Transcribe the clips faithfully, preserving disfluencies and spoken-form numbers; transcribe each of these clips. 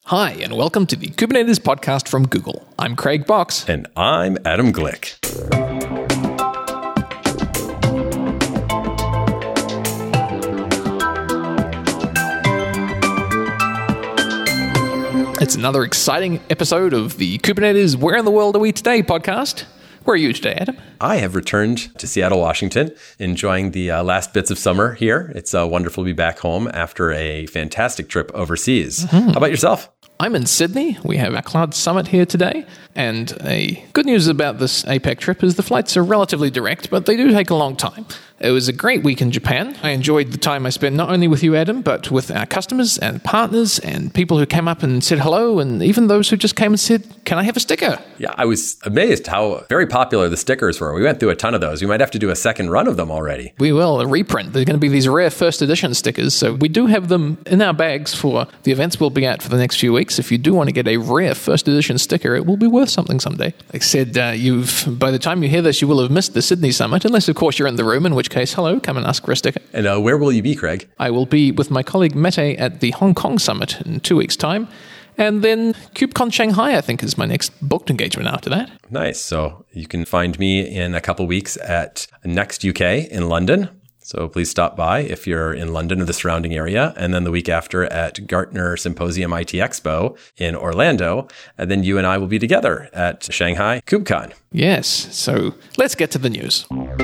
Hi, and welcome to the Kubernetes podcast from Google. I'm Craig Box. And I'm Adam Glick. It's another exciting episode of the Kubernetes Where in the World Are We Today podcast. Where are you today, Adam? I have returned to Seattle, Washington, enjoying the uh, last bits of summer here. It's uh, wonderful to be back home after a fantastic trip overseas. Mm-hmm. How about yourself? I'm in Sydney. We have our Cloud Summit here today. And a good news about this APAC trip is the flights are relatively direct, but they do take a long time. It was a great week in Japan. I enjoyed the time I spent not only with you, Adam, but with our customers and partners and people who came up and said hello, and even those who just came and said, can I have a sticker? Yeah, I was amazed how very popular the stickers were. We went through a ton of those. We might have to do a second run of them already. We will, a reprint. There's going to be these rare first edition stickers, so we do have them in our bags for the events we'll be at for the next few weeks. If you do want to get a rare first edition sticker, it will be worth something someday. Like I said, uh, you've by the time you hear this, you will have missed the Sydney Summit, unless, of course, you're in the room, in which case, hello, come and ask for a sticker. And uh, where will you be, Craig? I will be with my colleague Mete at the Hong Kong Summit in two weeks' time. And then KubeCon Shanghai, I think, is my next booked engagement after that. Nice. So you can find me in a couple weeks at Next U K in London. So please stop by if you're in London or the surrounding area. And then the week after at Gartner Symposium I T Expo in Orlando. And then you and I will be together at Shanghai KubeCon. Yes. So let's get to the news.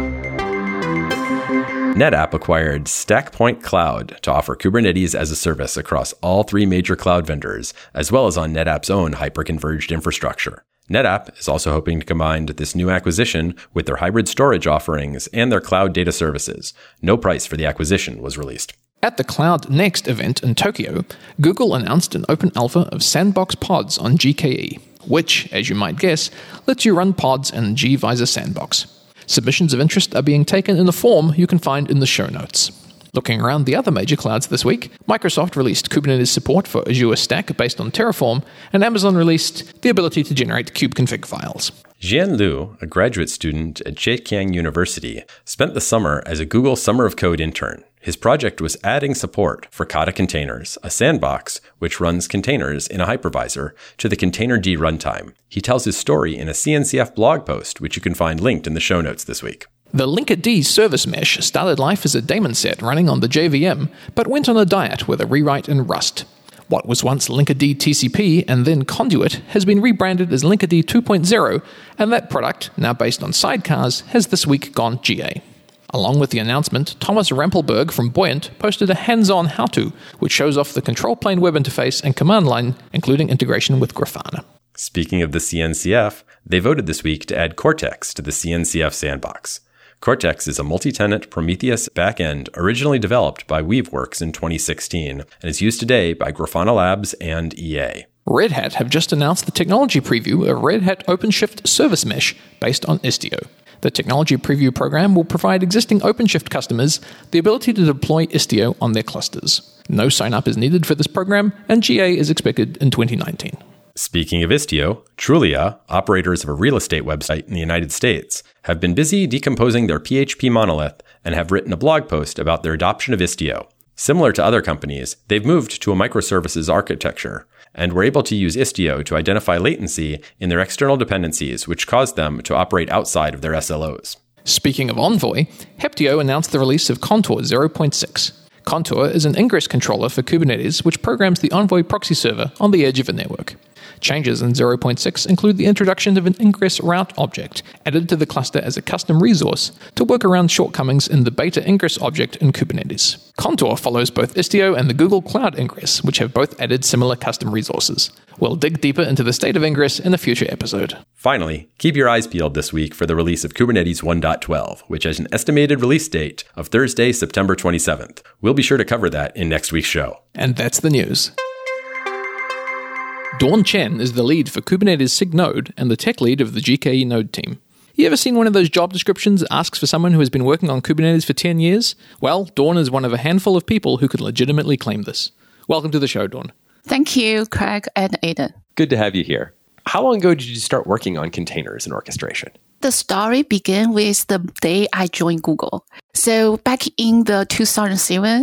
NetApp acquired StackPoint Cloud to offer Kubernetes as a service across all three major cloud vendors, as well as on NetApp's own hyper-converged infrastructure. NetApp is also hoping to combine this new acquisition with their hybrid storage offerings and their cloud data services. No price for the acquisition was released. At the Cloud Next event in Tokyo, Google announced an open alpha of Sandbox Pods on G K E, which, as you might guess, lets you run pods in gVisor Sandbox. Submissions of interest are being taken in a form you can find in the show notes. Looking around the other major clouds this week, Microsoft released Kubernetes support for Azure Stack based on Terraform, and Amazon released the ability to generate kubeconfig files. Jian Liu, a graduate student at Zhejiang University, spent the summer as a Google Summer of Code intern. His project was adding support for Kata Containers, a sandbox which runs containers in a hypervisor, to the Containerd runtime. He tells his story in a C N C F blog post, which you can find linked in the show notes this week. The Linkerd service mesh started life as a daemon set running on the J V M, but went on a diet with a rewrite in Rust. What was once Linkerd T C P and then Conduit has been rebranded as Linkerd two point oh, and that product, now based on sidecars, has this week gone G A. Along with the announcement, Thomas Rampelberg from Buoyant posted a hands-on how-to, which shows off the control plane web interface and command line, including integration with Grafana. Speaking of the C N C F, they voted this week to add Cortex to the C N C F sandbox. Cortex is a multi-tenant Prometheus backend originally developed by Weaveworks in twenty sixteen and is used today by Grafana Labs and E A. Red Hat have just announced the technology preview of Red Hat OpenShift Service Mesh based on Istio. The technology preview program will provide existing OpenShift customers the ability to deploy Istio on their clusters. No sign-up is needed for this program, and G A is expected in twenty nineteen. Speaking of Istio, Trulia, operators of a real estate website in the United States, have been busy decomposing their P H P monolith and have written a blog post about their adoption of Istio. Similar to other companies, they've moved to a microservices architecture and were able to use Istio to identify latency in their external dependencies, which caused them to operate outside of their S L Os. Speaking of Envoy, Heptio announced the release of Contour zero point six. Contour is an ingress controller for Kubernetes which programs the Envoy proxy server on the edge of a network. Changes in zero point six include the introduction of an ingress route object added to the cluster as a custom resource to work around shortcomings in the beta ingress object in Kubernetes. Contour follows both Istio and the Google Cloud Ingress, which have both added similar custom resources. We'll dig deeper into the state of Ingress in a future episode. Finally, keep your eyes peeled this week for the release of Kubernetes one point twelve, which has an estimated release date of Thursday, September twenty-seventh. We'll be sure to cover that in next week's show. And that's the news. Dawn Chen is the lead for Kubernetes SIG Node and the tech lead of the G K E Node team. You ever seen one of those job descriptions that asks for someone who has been working on Kubernetes for ten years? Well, Dawn is one of a handful of people who could legitimately claim this. Welcome to the show, Dawn. Thank you, Craig and Aidan. Good to have you here. How long ago did you start working on containers and orchestration? The story began with the day I joined Google. So back in the two thousand seven,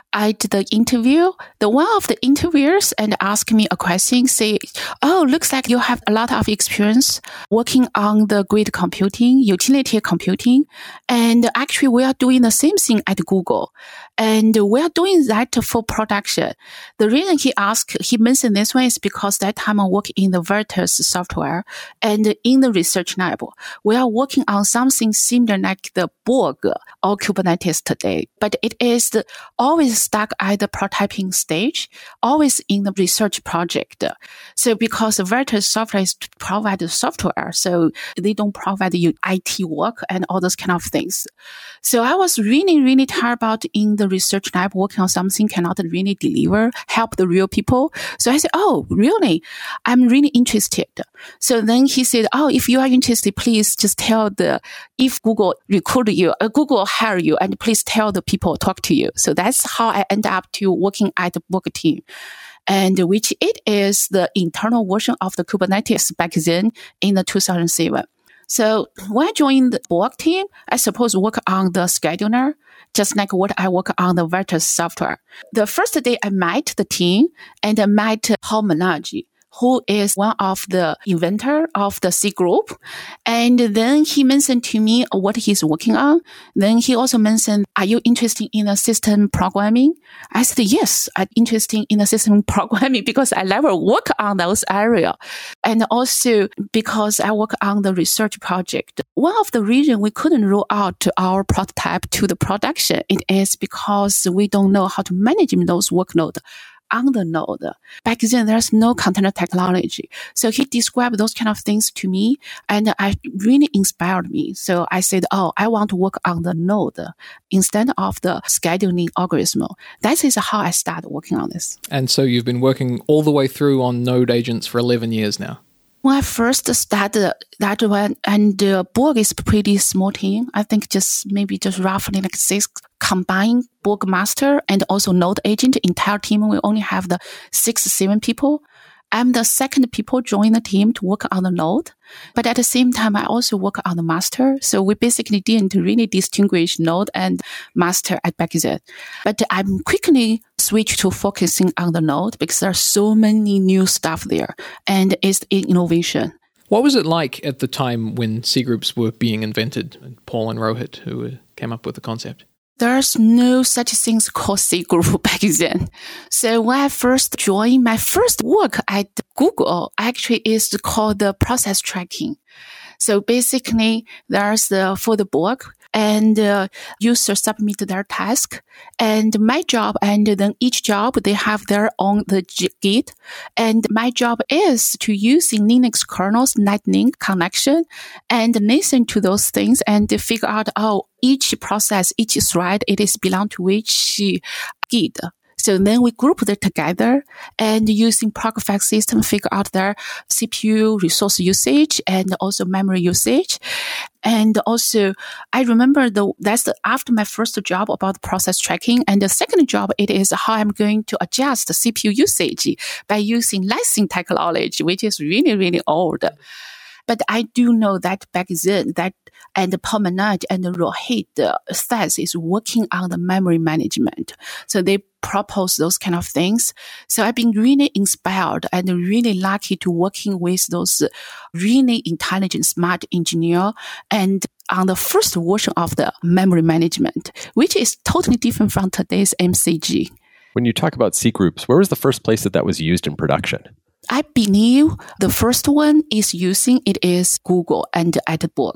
I did the interview, the one of the interviewers and asked me a question, say, oh, looks like you have a lot of experience working on the grid computing, utility computing. And actually, we are doing the same thing at Google. And we are doing that for production. The reason he asked, he mentioned this one is because that time I work in the Vertex software and in the research lab, we are working on something similar like the Borg or Kubernetes today. But it is always stuck at the prototyping stage, always in the research project. So because Vertex software is to provide the software, so they don't provide you I T work and all those kind of things. So I was really, really tired about in the research lab working on something cannot really deliver, help the real people. So I said, oh, really? I'm really interested. So then he said, oh, if you are interested, please just tell the, if Google recruit you, uh, Google hire you, and please tell the people talk to you. So that's how I end up to working at the Borg team. And which it is the internal version of the Kubernetes back then in the two thousand seven. So when I joined the Borg team, I suppose work on the scheduler, just like what I work on the Vertex software. The first day I met the team and I met Paul Menage, who is one of the inventor of the C group. And then he mentioned to me what he's working on. Then he also mentioned, are you interested in the system programming? I said, yes, I'm interested in the system programming because I never work on those areas. And also because I work on the research project. One of the reasons we couldn't roll out our prototype to the production, it is because we don't know how to manage those workloads on the node. Back then, there's no container technology. So he described those kind of things to me, and I really inspired me. So I said, oh, I want to work on the node instead of the scheduling algorithm. That is how I started working on this. And so you've been working all the way through on node agents for eleven years now. When I first started that one, and uh, Borg is a pretty small team. I think just maybe just roughly like six combined Borg master and also node agent. Entire team, we only have the six, seven people. I'm the second people join the team to work on the node. But at the same time, I also work on the master. So we basically didn't really distinguish node and master at back then. But I'm quickly switched to focusing on the node because there's so many new stuff there and it's innovation. What was it like at the time when C groups were being invented? And Paul and Rohit, who came up with the concept. There's no such things called C group back then. So when I first joined, my first work at Google actually is called the process tracking. So basically, there's the for the Borg, and uh, users submit their task, and my job, and then each job they have their own the Git, and my job is to using Linux kernel's Lightning connection and listen to those things and figure out oh each process, each thread, it is belong to which Git. So then we group them together and using Progfast system figure out their C P U resource usage and also memory usage. And also, I remember the, that's the, after my first job about process tracking. And the second job, it is how I'm going to adjust the C P U usage by using licensing technology, which is really, really old. But I do know that back then, that and Paul Menage and Rohit uh, Seth is working on the memory management. So they propose those kind of things. So I've been really inspired and really lucky to working with those really intelligent, smart engineer and on the first version of the memory management, which is totally different from today's M C G. When you talk about C groups, where was the first place that that was used in production? I believe the first one is using it is Google and at Borg.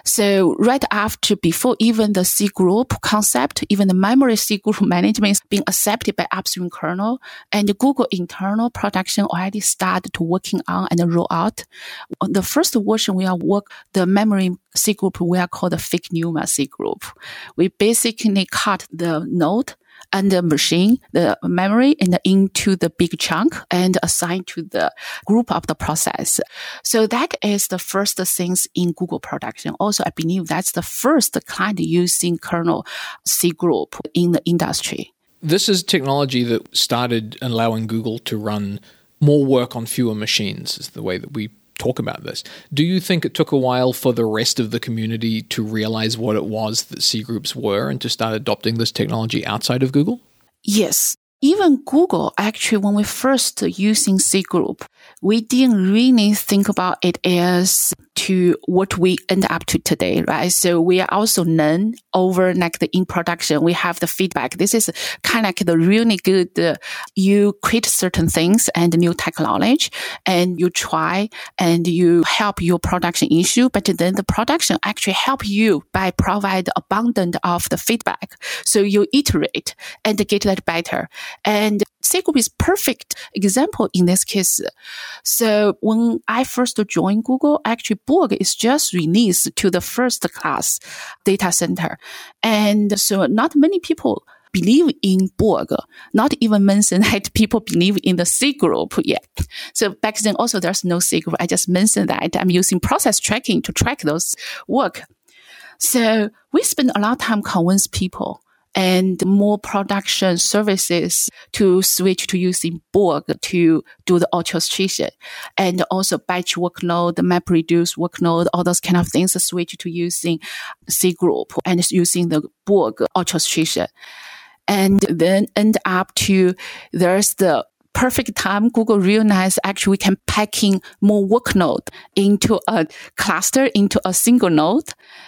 So right after, before even the C group concept, even the memory C group management is being accepted by upstream kernel, and the Google internal production already started to working on and roll out. The first version we are work the memory C group we are called the fake NUMA C group. We basically cut the node and the machine, the memory, and into the big chunk and assign to the group of the process. So that is the first things in Google production. Also, I believe that's the first client using kernel C group in the industry. This is technology that started allowing Google to run more work on fewer machines, is the way that we talk about this. Do you think it took a while for the rest of the community to realize what it was that C groups were and to start adopting this technology outside of Google? Yes. Even Google, actually, when we first using C Group, we didn't really think about it as to what we end up to today, right? So we are also known over like the in production. We have the feedback. This is kind of like the really good, uh, you create certain things and new technology and you try and you help your production issue, but then the production actually help you by provide abundant of the feedback. So you iterate and get that better. And C Group is perfect example in this case. So when I first joined Google, actually Borg is just released to the first class data center. And so not many people believe in Borg, not even mention that people believe in the C Group yet. So back then also there's no C Group. I just mentioned that I'm using process tracking to track those work. So we spend a lot of time convince people and more production services to switch to using Borg to do the orchestration, and also batch workload, map reduce workload, all those kind of things switch to using C Group and using the Borg orchestration. And then end up to there's the perfect time Google realized actually we can packing more workload into a cluster, into a single node.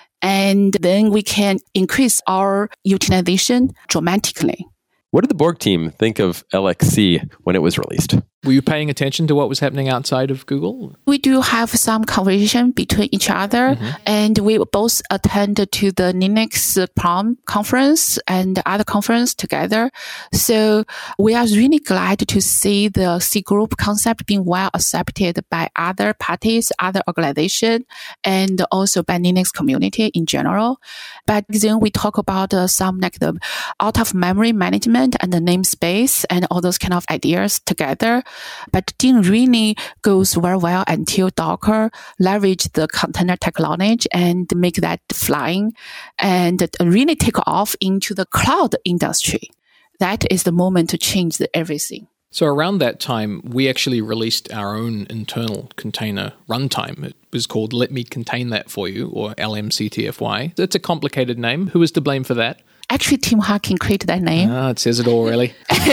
And then we can increase our utilization dramatically. What did the Borg team think of L X C when it was released? Were you paying attention to what was happening outside of Google? We do have some conversation between each other, mm-hmm. and we both attended to the Linux Prom conference and other conference together. So we are really glad to see the C Group concept being well accepted by other parties, other organizations, and also by Linux community in general. But then we talk about uh, some like the out of memory management and the namespace and all those kind of ideas together. But didn't really goes very well until Docker leveraged the container technology and make that flying and really take off into the cloud industry. That is the moment to change the everything. So around that time, we actually released our own internal container runtime. It was called Let Me Contain That For You, or L M C T F Y. It's a complicated name. Who is to blame for that? Actually, Tim Harkin created that name. Ah, it says it all, really.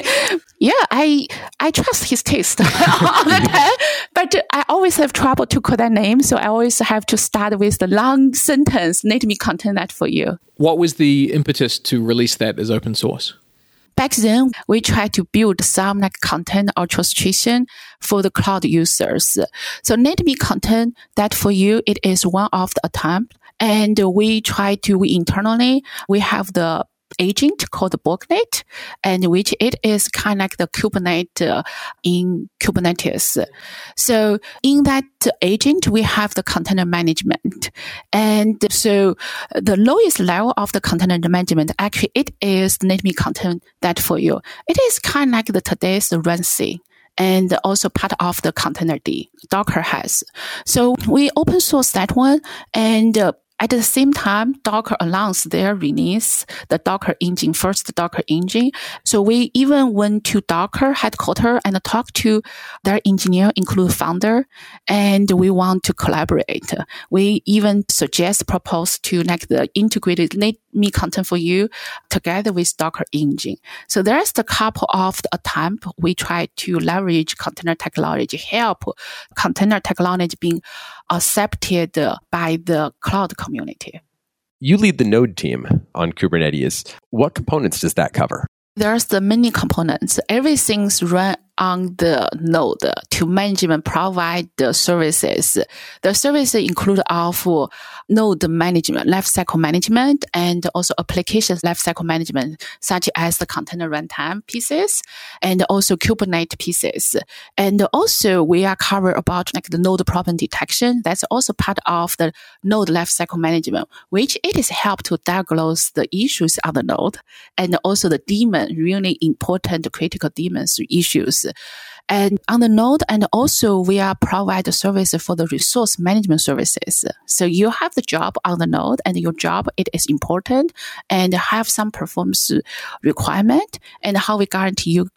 Yeah, I I trust his taste all the time, but I always have trouble to call that name, so I always have to start with the long sentence, let me contain that for you. What was the impetus to release that as open source? Back then, we tried to build some like content orchestration for the cloud users. So let me contain that for you. It is one of the attempt. And we try to, we internally, we have the agent called Borgnet, and which it is kind of like the Kubernetes uh, in Kubernetes. So in that agent, we have the container management. And so the lowest level of the container management, actually, it is let me contain that for you. It is kind of like the today's run C. And also part of the container D Docker has. So we open source that one, and uh, at the same time, Docker announced their release, the Docker engine, first Docker engine. So we even went to Docker headquarters and talked to their engineer, include founder, and we want to collaborate. We even suggest, propose to like the integrated let me contain for you together with Docker engine. So there's the couple of the attempt we try to leverage container technology, help container technology being accepted by the cloud community. You lead the Node team on Kubernetes. What components does that cover? There's the many components. Everything's run on the node to management provide the services. The services include of node management, lifecycle management, and also application lifecycle management, such as the container runtime pieces and also Kubernetes pieces. And also we are covered about like the node problem detection. That's also part of the node lifecycle management, which it is help to diagnose the issues on the node and also the daemon, really important critical daemons issues. And on the node, and also we are provide the service for the resource management services. So you have the job on the node, and your job, it is important and have some performance requirement, and how we guarantee you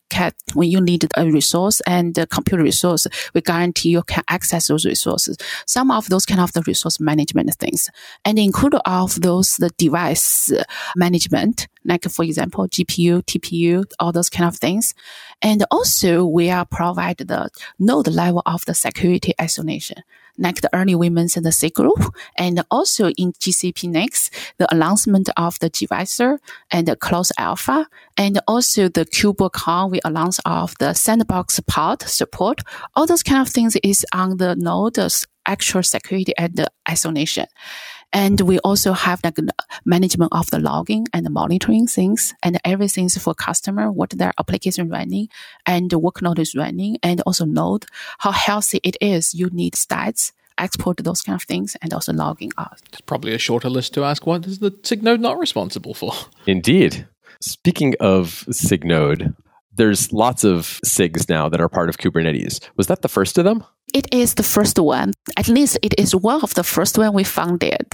can, when you need a resource and a computer resource, we guarantee you can access those resources. Some of those kind of the resource management things, and include of those the device management, like for example, G P U, T P U, all those kind of things. And also we are provide the node level of the security isolation, like the early we mentioned the C group, and also in G C P Next, the announcement of the Gvisor and the closed alpha, and also the KubeCon, we announce of the sandbox pod support. All those kind of things is on the node's actual security and the isolation. And we also have like management of the logging and the monitoring things, and everything is for customer, what their application running and the workload is running, and also node, how healthy it is. You need stats, export those kind of things, and also logging out. It's probably a shorter list to ask, what is the SIG-Node not responsible for? Indeed. Speaking of SIG-Node, there's lots of S I Gs now that are part of Kubernetes. Was that the first of them? It is the first one. At least it is one of the first one we founded.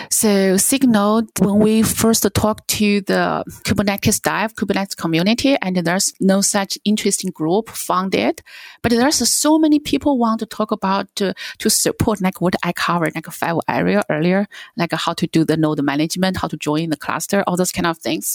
So SIG-Node, when we first talked to the Kubernetes dev, Kubernetes community, and there's no such interesting group founded, but there's so many people want to talk about uh, to support like what I covered, like five area earlier, like how to do the node management, how to join the cluster, all those kind of things.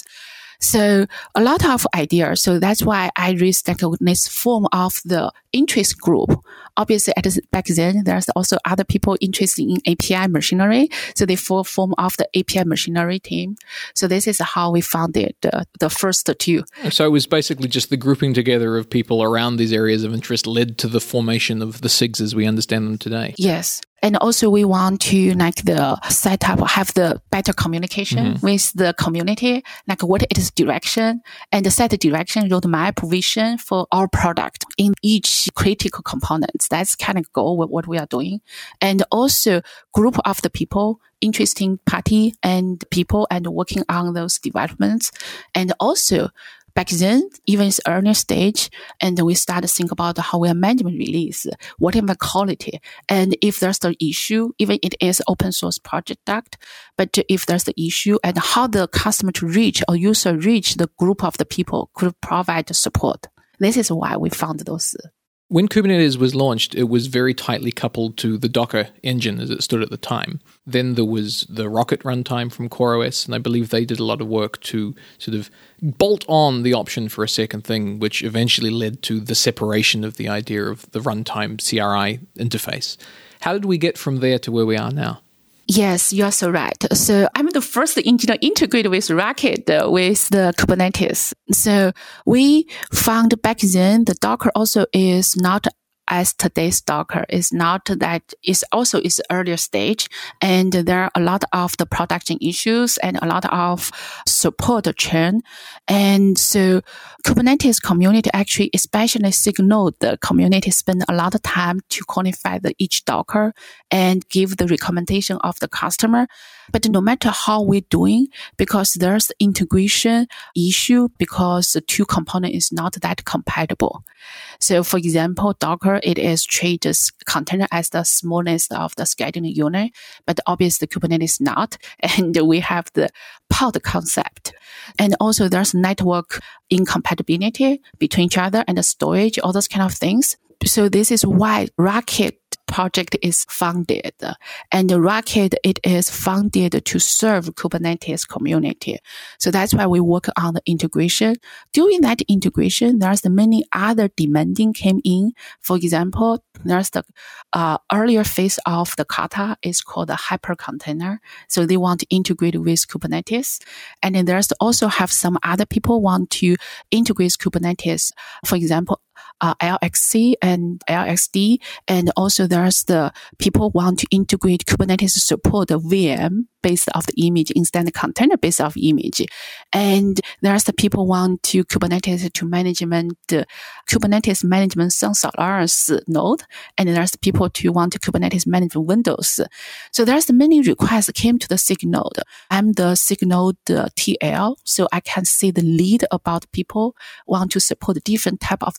So a lot of ideas. So that's why I raised like this form of the interest group. Obviously, at the, back then, there's also other people interested in A P I machinery. So they form form of the A P I machinery team. So this is how we founded the, the first two. So it was basically just the grouping together of people around these areas of interest led to the formation of the S I Gs as we understand them today. Yes. And also we want to like the set up, have the better communication mm-hmm. with the community, like what is direction and set the direction, roadmap, vision for our product in each critical components. That's kind of goal with what we are doing. And also group of the people, interesting party and people and working on those developments. And also back then, even it's earlier stage, and we start to think about how we are management release, whatever quality. And if there's the issue, even it is open source project, but if there's the issue and how the customer to reach or user reach the group of the people could provide support. This is why we found those. When Kubernetes was launched, it was very tightly coupled to the Docker engine as it stood at the time. Then there was the Rocket runtime from CoreOS, and I believe they did a lot of work to sort of bolt on the option for a second thing, which eventually led to the separation of the idea of the runtime C R I interface. How did we get from there to where we are now? Yes, you're so right. So I'm the first engineer integrated with Rocket uh, with the Kubernetes. So we found back then the Docker also is not as today's Docker. Is not that is also is earlier stage, and there are a lot of the production issues and a lot of support churn. And so Kubernetes community actually, especially SIG-Node, the community spend a lot of time to quantify the each Docker and give the recommendation of the customer. But no matter how we're doing, because there's integration issue because the two component is not that compatible. So for example, Docker, it is treated as container as the smallest of the scheduling unit, but obviously Kubernetes not. And we have the pod concept. And also there's network incompatibility between each other and the storage, all those kind of things. So this is why Rocket project is funded, and Rocket, it is funded to serve Kubernetes community. So that's why we work on the integration. During that integration, there's the many other demanding came in. For example, there's the uh, earlier phase of the Kata is called the hyper container. So they want to integrate with Kubernetes. And then there's also have some other people want to integrate Kubernetes. For example, Uh, L X C and L X D, and also there's the people want to integrate Kubernetes support the V M based off the image instead of container based off image, and there's the people want to Kubernetes to management uh, Kubernetes management Sun Solaris node, and there's the people to want to Kubernetes management Windows. So there's the many requests that came to the SIG-Node. I'm the SIG-Node uh, T L, so I can see the lead about people want to support different type of the workload.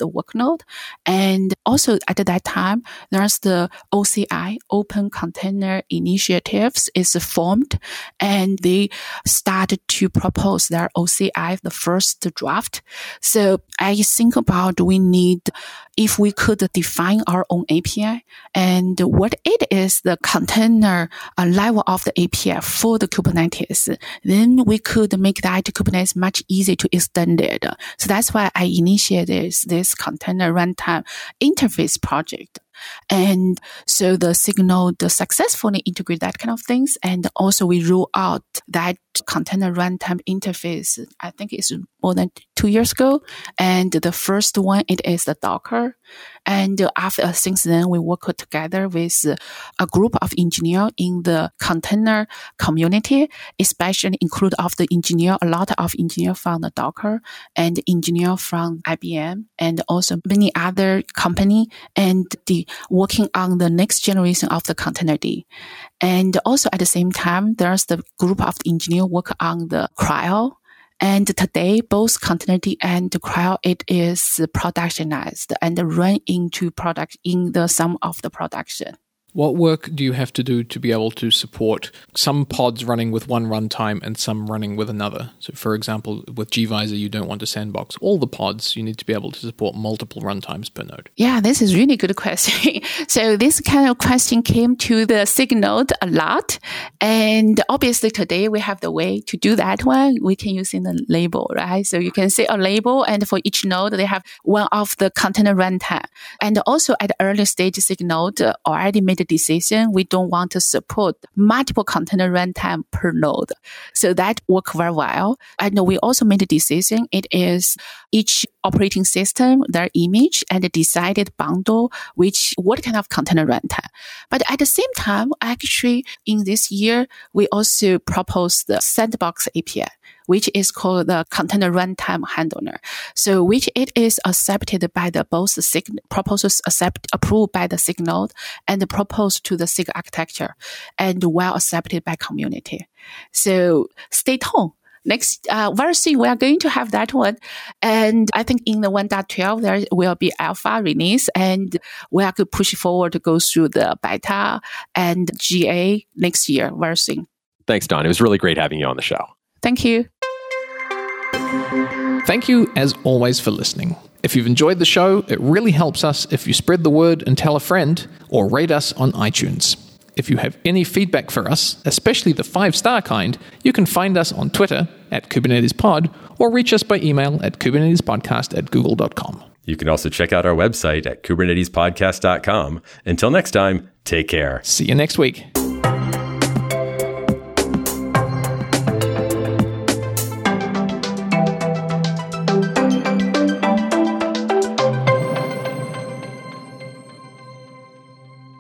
signal. And also at that time, there's the O C I, Open Container Initiatives, is formed, and they started to propose their O C I, the first draft. So I think about we need, if we could define our own A P I and what it is, the container uh, level of the A P I for the Kubernetes, then we could make that Kubernetes much easier to extend it. So that's why I initiated this container runtime interface project. And so the Signal the successfully integrate that kind of things. And also we roll out that container runtime interface, I think it's more than two years ago. And the first one, it is the Docker. And after, since then, we work together with a group of engineers in the container community, especially include of the engineer, a lot of engineers from the Docker and engineer from I B M and also many other company, and the working on the next generation of the Containerd. And also at the same time, there's the group of engineers work on the CRI-O. And today, both Containerd and CRI-O, it is productionized and run into product in the some of the production. What work do you have to do to be able to support some pods running with one runtime and some running with another? So for example, with gvisor, you don't want to sandbox all the pods. You need to be able to support multiple runtimes per node. Yeah, this is really good question. So this kind of question came to the Signal a lot. And obviously today we have the way to do that one. We can use in the label, right? So you can say a label, and for each node, they have one of the container runtime. And also at the early stage, Signal already made a decision. We don't want to support multiple container runtime per node. So that worked very well. And we also made a decision. It is each operating system, their image, and decided bundle which what kind of container runtime. But at the same time, actually in this year, we also proposed the Sandbox A P I, which is called the Container Runtime Handler. So which it is accepted by the both Signal, proposals accept, approved by the Signal and proposed to the SIG architecture and well accepted by community. So stay tuned. Next, uh, very soon we are going to have that one. And I think in the one point twelve, there will be alpha release, and we are going to push forward to go through the beta and G A next year, very soon. Thanks, Dawn. It was really great having you on the show. Thank you. Thank you, as always, for listening. If you've enjoyed the show, it really helps us if you spread the word and tell a friend, or rate us on iTunes. If you have any feedback for us, especially the five-star kind, you can find us on Twitter at KubernetesPod or reach us by email at kubernetespodcast at google dot com. You can also check out our website at kubernetes podcast dot com. Until next time, take care. See you next week.